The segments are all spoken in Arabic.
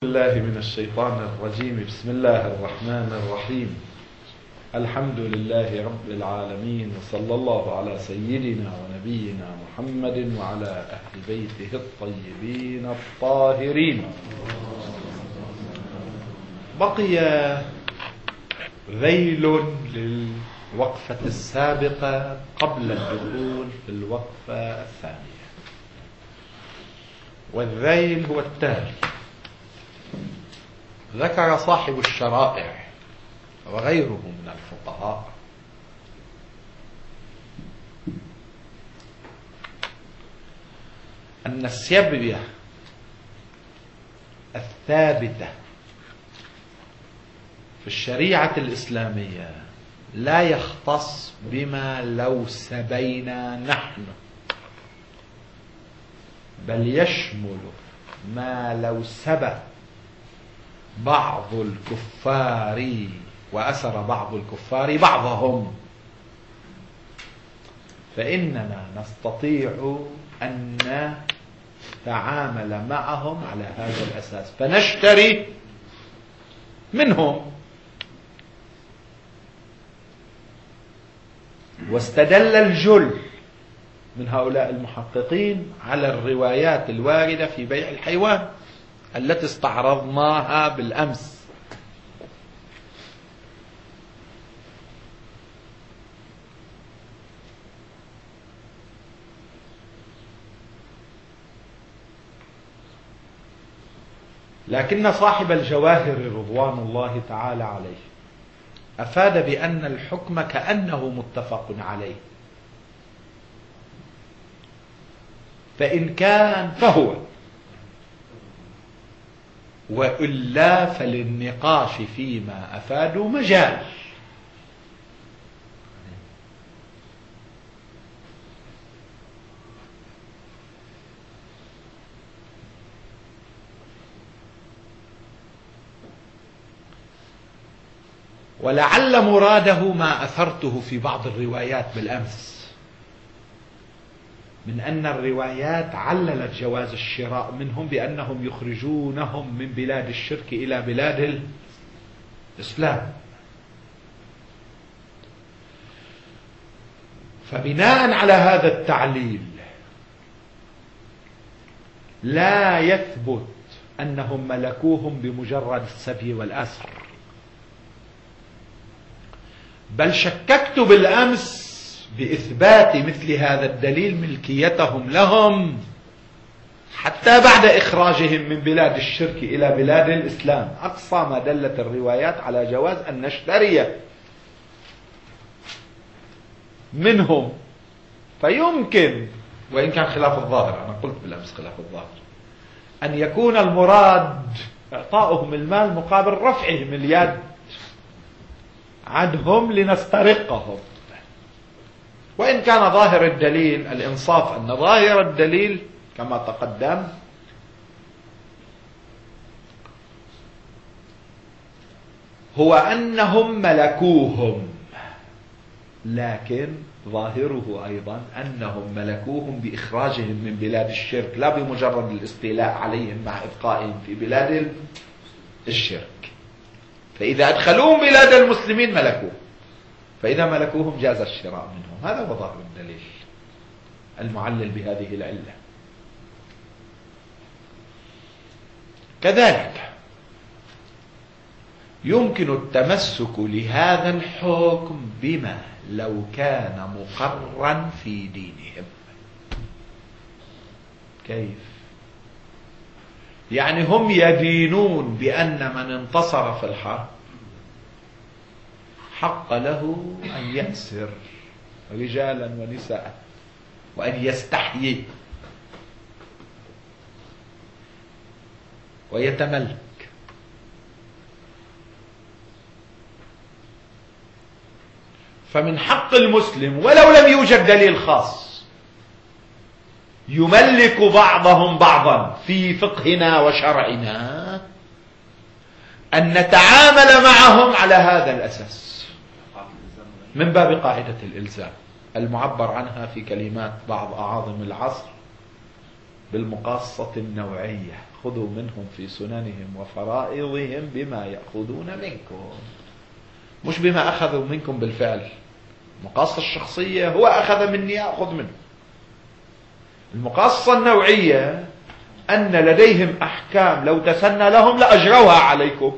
الله من الشيطان الرجيم. بسم الله الرحمن الرحيم. الحمد لله رب العالمين، وصلى الله على سيدنا ونبينا محمد وعلى أهل بيته الطيبين الطاهرين. بقي ذيل للوقفة السابقة قبل الدخول في الوقفة الثانية، والذيل هو التالي: ذكر صاحب الشرائع وغيره من الفقهاء أن السبية الثابتة في الشريعة الإسلامية لا يختص بما لو سبينا نحن، بل يشمل ما لو سبى بعض الكفار وأسر بعض الكفار بعضهم، فإننا نستطيع أن نتعامل معهم على هذا الأساس فنشتري منهم. واستدل الجل من هؤلاء المحققين على الروايات الواردة في بيع الحيوان التي استعرضناها بالأمس، لكن صاحب الجواهر رضوان الله تعالى عليه أفاد بأن الحكم كأنه متفق عليه، فإن كان فهو، وإلا فللنقاش فيما أفادوا مجال. ولعل مراده ما أثرته في بعض الروايات بالأمس من أن الروايات عللت جواز الشراء منهم بأنهم يخرجونهم من بلاد الشرك إلى بلاد الإسلام، فبناء على هذا التعليل لا يثبت أنهم ملكوهم بمجرد السبي والأسر، بل شككت بالأمس بإثبات مثل هذا الدليل ملكيتهم لهم حتى بعد إخراجهم من بلاد الشرك إلى بلاد الإسلام. أقصى ما دلت الروايات على جواز أن نشتري منهم، فيمكن، وإن كان خلاف الظاهر، أنا قلت بالأمس خلاف الظاهر، أن يكون المراد إعطاؤهم المال مقابل رفعهم اليد عنهم لنسترقهم، وإن كان ظاهر الدليل، الإنصاف أن ظاهر الدليل كما تقدم هو أنهم ملكوهم، لكن ظاهره أيضا أنهم ملكوهم بإخراجهم من بلاد الشرك، لا بمجرد الاستيلاء عليهم مع إبقائهم في بلاد الشرك. فإذا أدخلوهم بلاد المسلمين ملكوهم، فإذا ملكوهم جاز الشراء منهم. هذا هو ظاهر الدليل المعلل بهذه العلة. كذلك يمكن التمسك لهذا الحكم بما لو كان مقرا في دينهم. كيف؟ يعني هم يدينون بأن من انتصر في الحرب حق له أن يأسر رجالا ونساء وأن يستحيي ويتملك، فمن حق المسلم ولو لم يوجد دليل خاص يملك بعضهم بعضا في فقهنا وشرعنا أن نتعامل معهم على هذا الأساس من باب قاعدة الإلزام المعبر عنها في كلمات بعض أعاظم العصر بالمقاصة النوعية، خذوا منهم في سننهم وفرائضهم بما يأخذون منكم، مش بما أخذوا منكم بالفعل. المقاصة الشخصية هو أخذ مني أخذ منه. المقاصة النوعية أن لديهم أحكام لو تسنى لهم لأجروها عليكم،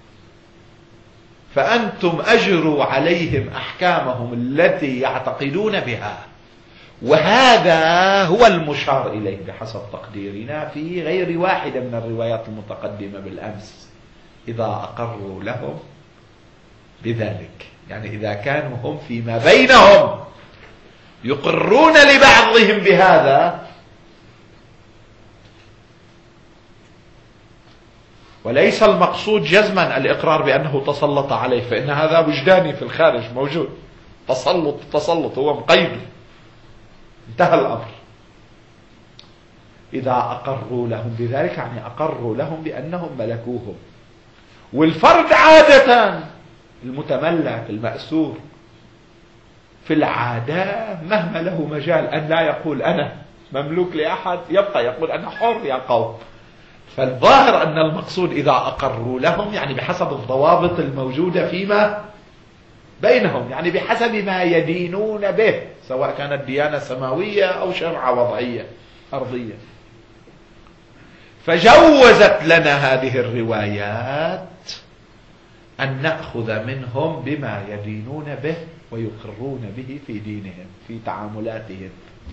فأنتم أجروا عليهم أحكامهم التي يعتقدون بها. وهذا هو المشار إليه بحسب تقديرنا في غير واحدة من الروايات المتقدمة بالأمس. إذا أقروا لهم بذلك، يعني إذا كانوا هم فيما بينهم يقرون لبعضهم بهذا وليس المقصود جزما الإقرار بأنه تسلط عليه، فإن هذا وجداني في الخارج موجود. تسلط هو مقيد، انتهى الأمر. إذا أقروا لهم بذلك يعني أقروا لهم بأنهم ملكوهم. والفرد عادة المتملك المأسور في العادة مهما له مجال أن لا يقول أنا مملوك لأحد، يبقى يقول أنا حر يا قوم. فالظاهر أن المقصود إذا أقروا لهم يعني بحسب الضوابط الموجودة فيما بينهم، يعني بحسب ما يدينون به، سواء كانت ديانة سماوية أو شرع وضعية أرضية. فجوزت لنا هذه الروايات أن نأخذ منهم بما يدينون به ويقرون به في دينهم في تعاملاتهم.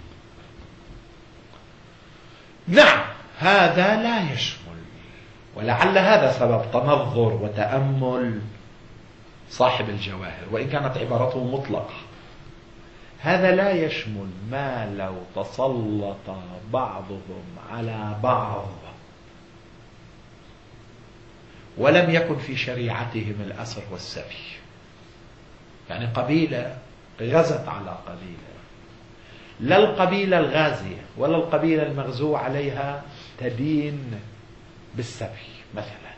نعم، هذا لا يشمل، ولعل هذا سبب تنظر وتأمل صاحب الجواهر وإن كانت عبارته مطلقة. هذا لا يشمل ما لو تسلط بعضهم على بعض ولم يكن في شريعتهم الأسر والسبي. يعني قبيلة غزت على قبيلة، لا القبيلة الغازية ولا القبيلة المغزو عليها تدين بالسبي مثلا،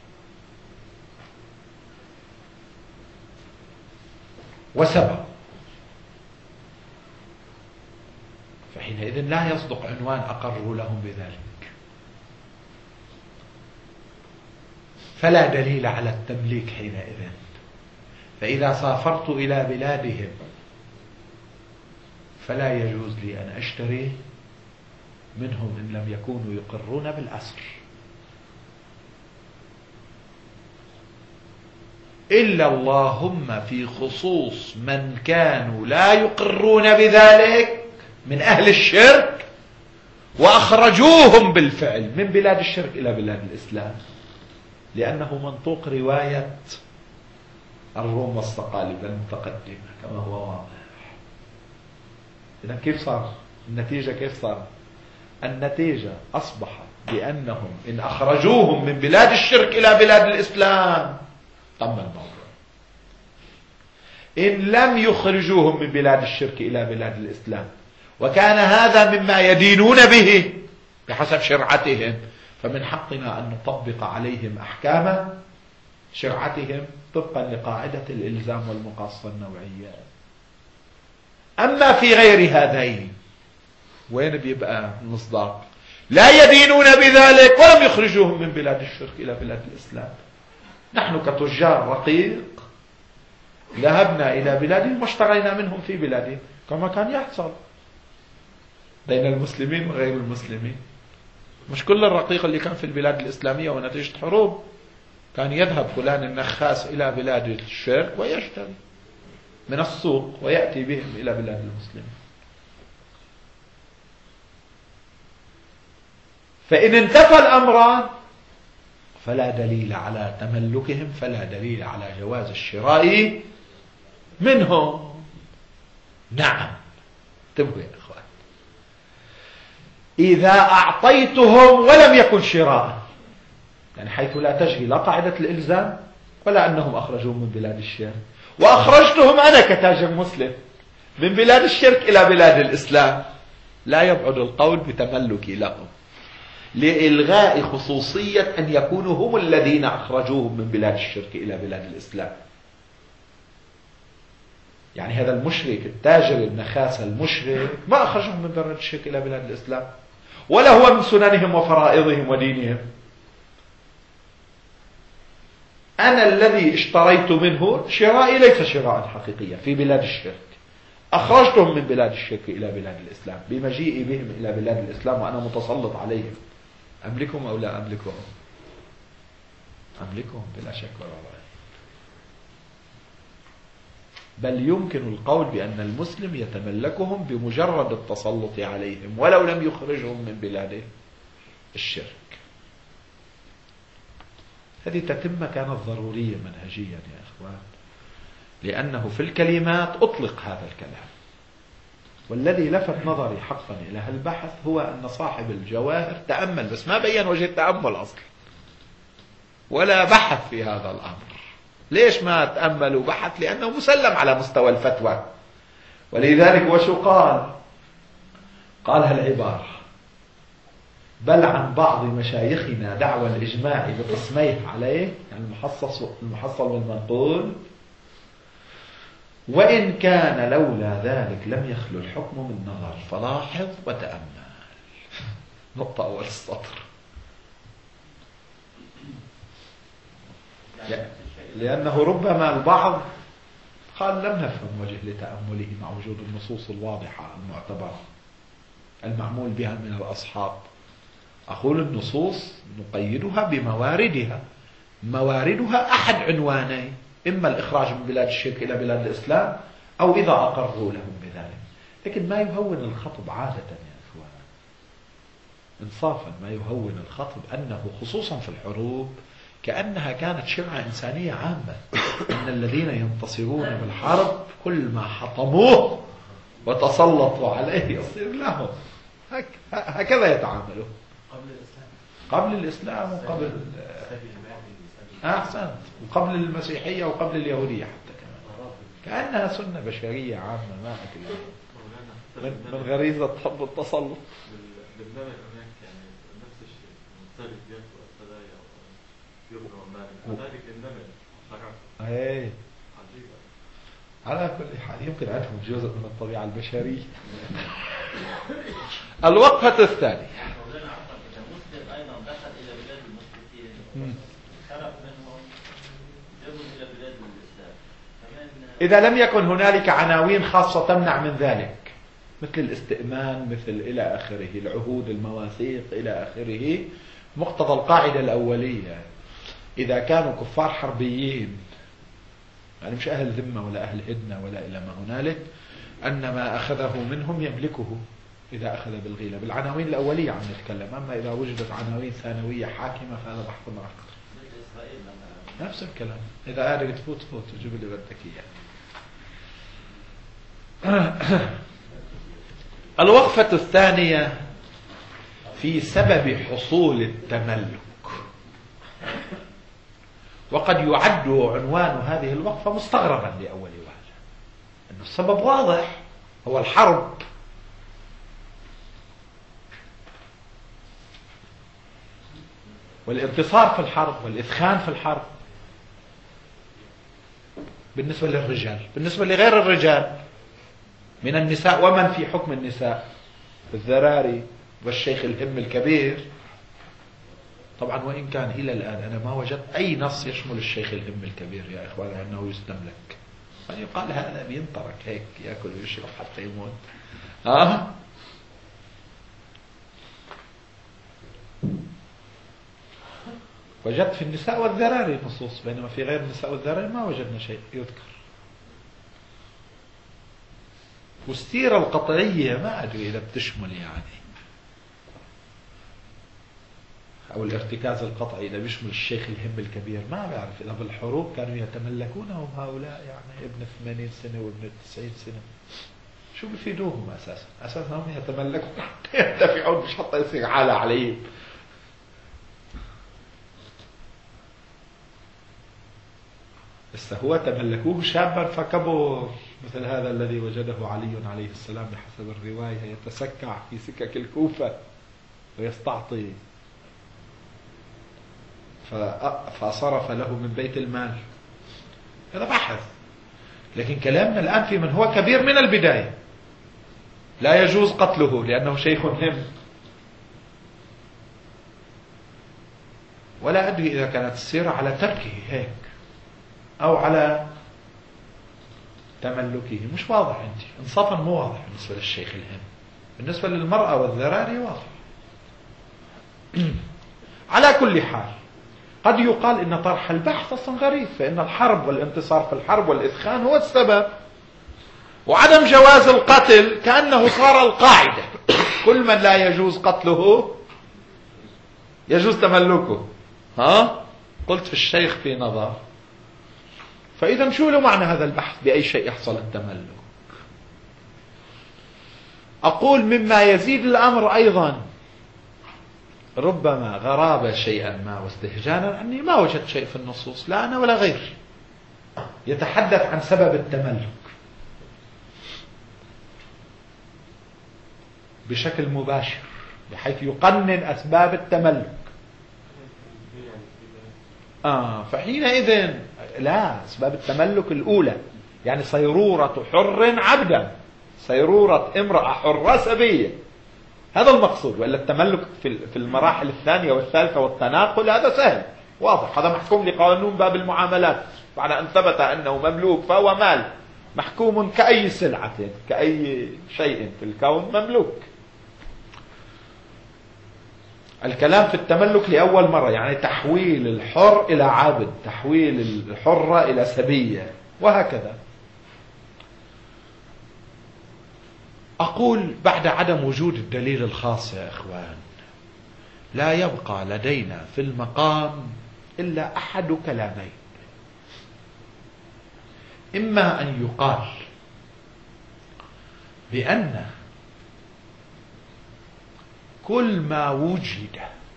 وسبب، فحينئذ لا يصدق عنوان أقروا لهم بذلك، فلا دليل على التمليك حينئذ. فإذا سافرت إلى بلادهم فلا يجوز لي أن أشتري منهم إن لم يكونوا يقرون بالأسر، إلا اللهم في خصوص من كانوا لا يقرون بذلك من أهل الشرك وأخرجوهم بالفعل من بلاد الشرك إلى بلاد الإسلام، لأنه منطوق رواية الروم والصقالبة المتقدمة كما هو واضح. إذا كيف صار النتيجة؟ كيف صار النتيجة؟ أصبح بأنهم إن أخرجوهم من بلاد الشرك إلى بلاد الإسلام تم الموضوع، إن لم يخرجوهم من بلاد الشرك إلى بلاد الإسلام وكان هذا مما يدينون به بحسب شرعتهم، فمن حقنا أن نطبق عليهم أحكام شرعتهم طبقا لقاعدة الإلزام والمقاصة النوعية. أما في غير هذين وين بيبقى المصداق؟ لا يدينون بذلك ولم يخرجوهم من بلاد الشرك إلى بلاد الإسلام. نحن كتجار رقيق ذهبنا إلى بلادهم واشترينا منهم في بلادهم كما كان يحصل بين المسلمين وغير المسلمين. مش كل الرقيق اللي كان في البلاد الإسلامية ونتيجة حروب كان يذهب فلان النخاس إلى بلاد الشرك ويشتري من السوق ويأتي بهم إلى بلاد المسلمين. فإن انتفى الأمران فلا دليل على تملكهم، فلا دليل على جواز الشراء منهم. نعم، انتبهوا يا إخوان، إذا أعطيتهم ولم يكن شراء، يعني حيث لا تجري لا قاعدة الإلزام ولا أنهم أخرجوا من بلاد الشرك، وأخرجتهم أنا كتاجر مسلم من بلاد الشرك إلى بلاد الإسلام، لا يبعد القول بتملكي لهم لإلغاء خصوصية أن يكونوا هم الذين أخرجوهم من بلاد الشرك إلى بلاد الإسلام. يعني هذا المشرك التاجر النخاس المشرك ما أخرجهم من بلاد الشرك إلى بلاد الإسلام، ولا هو من سننهم وفرائضهم ودينهم. أنا الذي اشتريت منه شرائي ليس شراء حقيقيا في بلاد الشرك، أخرجتهم من بلاد الشرك إلى بلاد الإسلام بمجيئي بهم إلى بلاد الإسلام وأنا متسلط عليهم. أملكهم أو لا أملكهم؟ أملكهم بلا شك ولا ريب. بل يمكن القول بأن المسلم يتملكهم بمجرد التسلط عليهم ولو لم يخرجهم من بلاد الشرك. هذه تتمة كانت ضرورية منهجيا يا إخوان، لأنه في الكلمات أطلق هذا الكلام. والذي لفت نظري حقا إلى هالبحث هو أن صاحب الجواهر تأمل بس ما بين وجه التأمل أصلا ولا بحث في هذا الأمر. ليش ما تأمل وبحث؟ لأنه مسلم على مستوى الفتوى. ولذلك وشو قال؟ قال هالعبارة: بل عن بعض مشايخنا دعوى الإجماع بقسميه عليه، يعني المحصل والمنقول، وإن كان لولا ذلك لم يخلو الحكم من نظر، فلاحظ وتأمل. نقطة أول السطر. لأنه ربما البعض قال لم نفهم وجه لتأمله مع وجود النصوص الواضحة المعتبرة المعمول بها من الأصحاب. أقول النصوص نقيدها بمواردها، مواردها أحد عنوانين: إما الإخراج من بلاد الشرك إلى بلاد الإسلام، أو إذا أقروا لهم بذلك. لكن ما يهون الخطب عادة يا إخوان، إنصافا ما يهون الخطب أنه خصوصا في الحروب كأنها كانت شرعة إنسانية عامة، أن الذين ينتصرون بالحرب كل ما حطموه وتسلطوا عليه يصير لهم. هكذا يتعاملون قبل الإسلام وقبل أحسنت، وقبل المسيحية وقبل اليهودية حتى كمان، كأنها سنة بشرية عامة ما أكل من غريزة حب التسلط. بالنمل هناك يعني نفس الشيء، مختلف يأكل الثلايا ويبنوا المال، ذلك النمل حرام. عجيبة. على كل حال يمكن عندهم جزء من الطبيعة البشرية. الوقفة الثانية: المسلم أيضا دخل إلى بلاد المشركين، خرج منهم يذهب إلى بلاد الإسلام. إذا لم يكن هنالك عناوين خاصة تمنع من ذلك، مثل الاستئمان، مثل إلى آخره، العهود، المواثيق إلى آخره، مقتضى القاعدة الأولية إذا كانوا كفار حربيين، يعني مش أهل ذمة ولا أهل هدنة ولا إلى ما هنالك، أن ما أخذه منهم يملكه إذا أخذ بالغيلة. بالعناوين الأولية عم نتكلم، أما إذا وجدت عناوين ثانوية حاكمة فهذا بحث آخر. نفس الكلام، إذا قادر تفوت وجيب اللي بدك إياه. الوقفة الثانية في سبب حصول التملك. وقد يعد عنوان هذه الوقفة مستغربا لأول وهلة، أن السبب واضح، هو الحرب. والانتصار في الحرب والإثخان في الحرب بالنسبة للرجال. بالنسبة لغير الرجال من النساء ومن في حكم النساء، الذراري والشيخ الهم الكبير، طبعا وإن كان إلى الآن أنا ما وجدت أي نص يشمل الشيخ الهم الكبير يا إخوان أنه يستملك. فيقال هذا بينترك هيك يأكل ويشرب حتى يموت. وجدت في النساء والذراري نصوص، بينما في غير النساء والذراري ما وجدنا شيء يذكر. والسيرة القطعية ما أدري إذا بتشمل يعني، أو الارتكاز القطعي إذا بيشمل الشيخ الهم الكبير ما بعرف. إذا بالحروب كانوا يتملكونهم هؤلاء، يعني ابن 80 سنة وابن 90 سنة، شو بيفيدوهم أساسا؟ أساسا هم يتملكون حتى ينتفعون، مش حتى يصير عالة عليهم. بس هو تملكوه شابا فكبر، مثل هذا الذي وجده علي عليه السلام بحسب الرواية يتسكع في سكك الكوفة ويستعطي، فصرف له من بيت المال. هذا بحث. لكن كلامنا الآن في من هو كبير من البداية، لا يجوز قتله لأنه شيخ هم، ولا أدري إذا كانت السيرة على تركه هيك أو على تملكه، مش واضح عندي، إنصافا مو واضح بالنسبة للشيخ الهم. بالنسبة للمرأة والذراري واضح. على كل حال قد يقال إن طرح البحث أصلا غريب، فإن الحرب والانتصار في الحرب والإثخان هو السبب، وعدم جواز القتل كأنه صار القاعدة، كل من لا يجوز قتله يجوز تملكه. قلت في الشيخ في نظر، فإذا شو له معنى هذا البحث بأي شيء يحصل التملك؟ أقول مما يزيد الأمر أيضا ربما غرابة شيئا ما واستهجانا أني ما وجدت شيء في النصوص لا أنا ولا غيري يتحدث عن سبب التملك بشكل مباشر بحيث يقنن أسباب التملك. فحينئذ لا، أسباب التملك الأولى يعني صيرورة حر عبدا، صيرورة امرأة حرة سبية، هذا المقصود. وإلا التملك في المراحل الثانية والثالثة والتناقل هذا سهل واضح، هذا محكوم لقانون باب المعاملات، بعد أن ثبت أنه مملوك فهو مال محكوم كأي سلعة كأي شيء في الكون مملوك. الكلام في التملك لأول مرة يعني تحويل الحر إلى عبد، تحويل الحرة إلى سبية، وهكذا. أقول بعد عدم وجود الدليل الخاص يا إخوان لا يبقى لدينا في المقام إلا أحد كلامين، إما أن يقال بأن كل ما وجد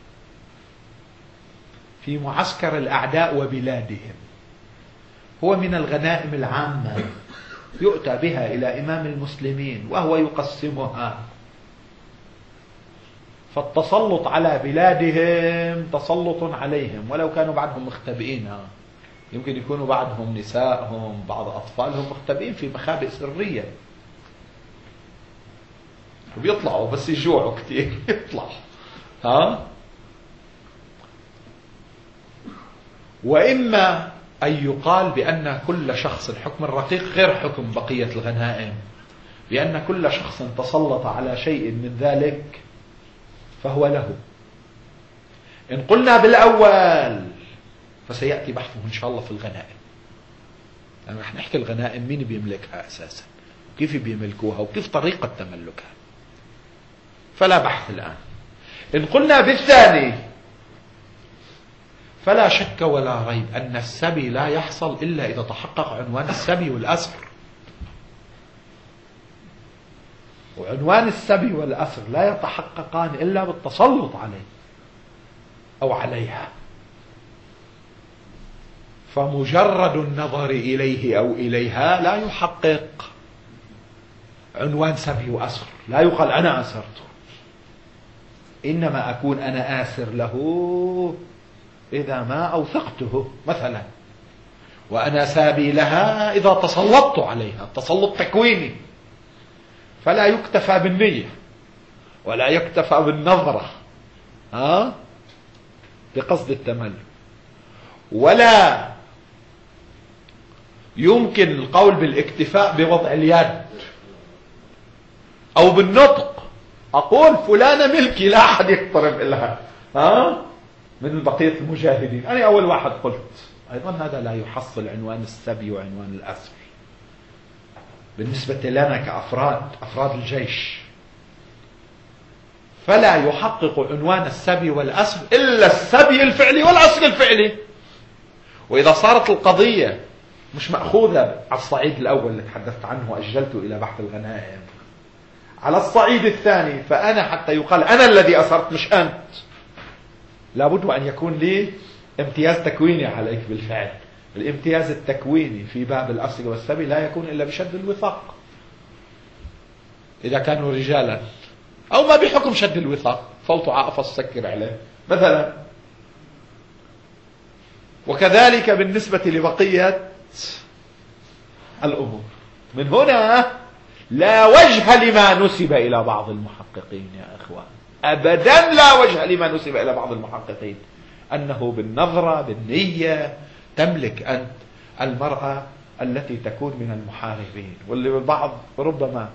في معسكر الأعداء وبلادهم هو من الغنائم العامة يؤتى بها إلى إمام المسلمين وهو يقسمها، فالتسلط على بلادهم تسلط عليهم ولو كانوا بعضهم مختبئين، يمكن يكونوا بعضهم نسائهم بعض أطفالهم مختبئين في مخابئ سرية وبيطلعوا بس يجوعوا كتير يطلعوا. وإما أن يقال بأن كل شخص، الحكم الرقيق غير حكم بقية الغنائم، بأن كل شخص تسلط على شيء من ذلك فهو له. إن قلنا بالأول فسيأتي بحثه إن شاء الله في الغنائم، يعني رح نحكي الغنائم مين بيملكها أساسا، كيف بيملكوها، وكيف طريقة تملكها، فلا بحث الآن. إن قلنا بالثاني فلا شك ولا ريب أن السبي لا يحصل إلا إذا تحقق عنوان السبي والأسر، وعنوان السبي والأسر لا يتحققان إلا بالتسلط عليه أو عليها، فمجرد النظر إليه أو إليها لا يحقق عنوان سبي وأسر. لا يقال أنا أسرته، إنما أكون أنا آسر له إذا ما أوثقته مثلا، وأنا سابي لها إذا تسلطت عليها تسلط تكويني. فلا يكتفى بالنية ولا يكتفى بالنظرة بقصد التملك، ولا يمكن القول بالاكتفاء بوضع اليد أو بالنطق، أقول فلانة ملكي لا أحد يقترب لها من بقية المجاهدين، أنا أول واحد قلت. أيضا هذا لا يحصل عنوان السبي وعنوان الأسر بالنسبة لنا كأفراد، أفراد الجيش، فلا يحقق عنوان السبي والأسر إلا السبي الفعلي والأسر الفعلي. وإذا صارت القضية مش مأخوذة على الصعيد الأول اللي تحدثت عنه وأجلته إلى بحث الغنائم، على الصعيد الثاني فأنا حتى يقال أنا الذي أسرت مش أنت، لابد أن يكون لي امتياز تكويني عليك بالفعل. الامتياز التكويني في باب الأسر والسبي لا يكون إلا بشد الوثاق إذا كانوا رجالا، أو ما بحكم شد الوثاق فوتوا عقفة سكر عليه مثلا. وكذلك بالنسبة لبقية الأمور. من هنا لا وجه لما نسب إلى بعض المحققين يا أخوان، أبدا لا وجه لما نسب إلى بعض المحققين أنه بالنظرة بالنية تملك أنت المرأة التي تكون من المحاربين، واللي البعض ربما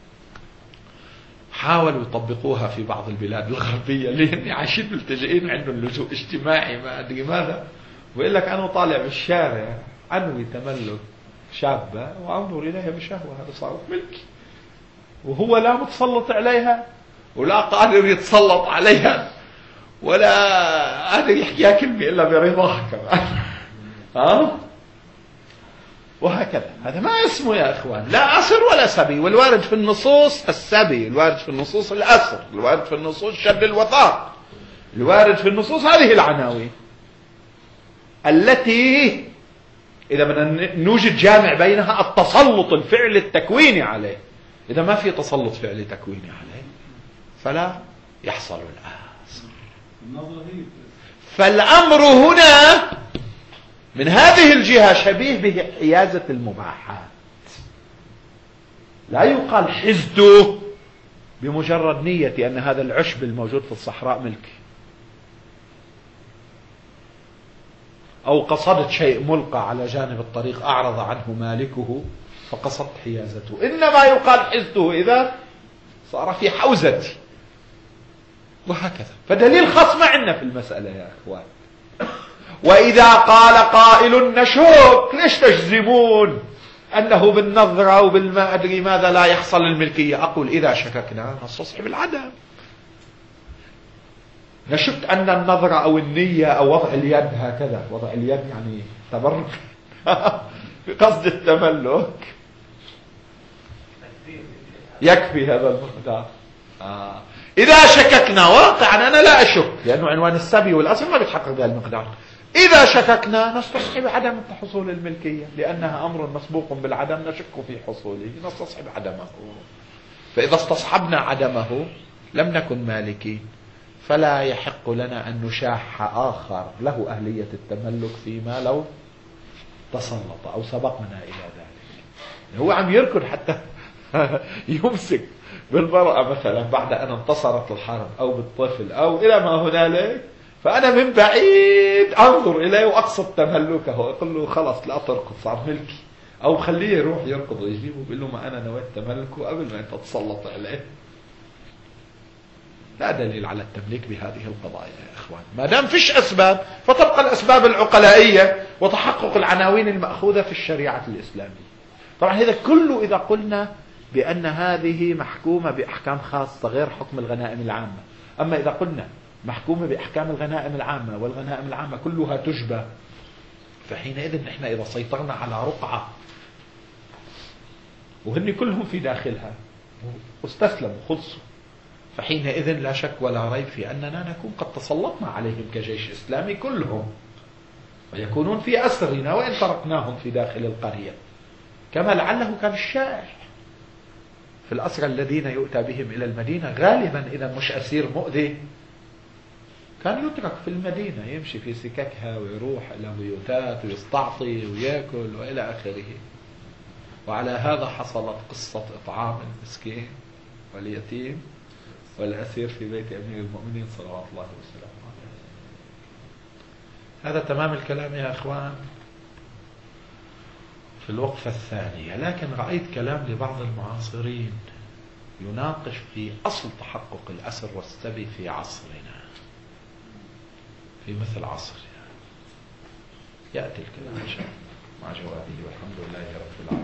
حاولوا يطبقوها في بعض البلاد الغربية لأن عايشين ملتجئين عندهم لجوء اجتماعي ما أدري ماذا، ويقول لك أنا طالع بالشارع أنوي تملك شابة وأنظر إليها بشهوة، هذا صار ملكي، وهو لا متسلط عليها ولا قادر يتسلط عليها ولا قادر يحكيها كلمة إلا برضاها كمان. وهكذا. هذا ما اسمه يا إخوان لا أسر ولا سبي. والوارد في النصوص السبي، الوارد في النصوص الأسر، الوارد في النصوص شد الوثاق، الوارد في النصوص هذه العناوين التي إذا بدنا نوجد جامع بينها التسلط الفعلي التكويني عليه. إذا ما في تسلط فعلي تكويني عليه فلا يحصل الآسر. فالأمر هنا من هذه الجهة شبيه بحيازة المباحات. لا يقال حزته بمجرد نية أن هذا العشب الموجود في الصحراء ملكي، أو قصدت شيء ملقى على جانب الطريق أعرض عنه مالكه فقصدت حيازته. إنما يقال حزته إذا صار في حوزتي، وهكذا. فدليل خاص ما عندنا في المسألة يا أخوان. وإذا قال قائل نشك، ليش تجزمون أنه بالنظرة أو بالما أدري ماذا لا يحصل الملكية؟ أقول إذا شككنا نستصحب العدم. نشك أن النظرة أو النية أو وضع اليد هكذا، وضع اليد يعني تبرك بقصد التملك، يكفي هذا المقدار. إذا شككنا، واقعا أنا لا أشك لأنه عنوان السبي والأسر ما بيتحقق بهذا المقدار. إذا شككنا نستصحب عدم حصول الملكية لأنها أمر مسبوق بالعدم نشك في حصوله، نستصحب عدمه. فإذا استصحبنا عدمه لم نكن مالكين، فلا يحق لنا أن نشاح آخر له أهلية التملك فيما لو تسلط أو سبقنا إلى ذلك. هو عم يركض حتى يمسك بالمرأة مثلا بعد أن انتصرت الحرب أو بالطفل أو إلى ما هنالك، فأنا من بعيد أنظر إليه وأقصد تملكه وأقول له خلص لا تركض صار ملكي، أو خليه يروح يركض ويجيبه بيقول له ما أنا نويت تملكه قبل ما أنت تسلط عليه. لا دليل على التمليك بهذه القضايا يا إخوان. ما دام فيش أسباب فتبقى الأسباب العقلائية وتحقق العناوين المأخوذة في الشريعة الإسلامية. طبعا هذا كله إذا قلنا بأن هذه محكومة بأحكام خاصة غير حكم الغنائم العامة. أما إذا قلنا محكومة بأحكام الغنائم العامة والغنائم العامة كلها تجبى، فحينئذ نحن إذا سيطرنا على رقعة وهن كلهم في داخلها واستسلموا خلصوا، فحينئذ لا شك ولا ريب في أننا نكون قد تسلطنا عليهم كجيش إسلامي كلهم، ويكونون في أسرنا وإن تركناهم في داخل القرية، كما لعله كان الشائع في الأسرى الذين يؤتى بهم إلى المدينة. غالبا إذا مش أسير مؤذي كان يترك في المدينة يمشي في سككها ويروح إلى بيوتات ويستعطي ويأكل وإلى آخره. وعلى هذا حصلت قصة إطعام المسكين واليتيم والأسير في بيت أمير المؤمنين صلوات الله وسلامه عليه. هذا تمام الكلام يا أخوان في الوقفة الثانية. لكن رأيت كلام لبعض المعاصرين يناقش في أصل تحقق الأسر والسبي في عصرنا، في مثل عصرنا. يأتي الكلام إن شاء الله مع جوابه، والحمد لله رب العالمين.